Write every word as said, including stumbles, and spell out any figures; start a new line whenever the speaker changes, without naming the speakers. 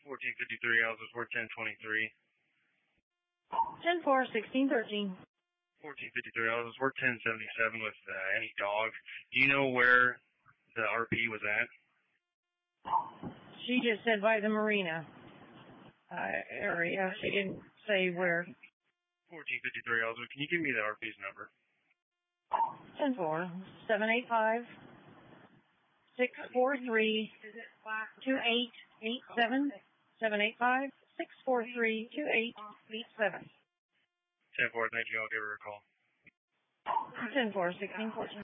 fourteen fifty-three, Ellsworth, ten twenty-three.
ten four, sixteen thirteen.
fourteen fifty-three, Ellsworth, ten seventy-seven with uh, any dog. Do you know where the R P was at?
She just said by the marina uh, area. She didn't say where.
fourteen fifty-three, Ellsworth. Can you give me the R P's number?
ten four, seven eight five, six four three, two eight eight seven. seven eight five, six four three, two eight eight seven.
ten four, thank you. I'll give her a call.
ten four, sixteen fourteen.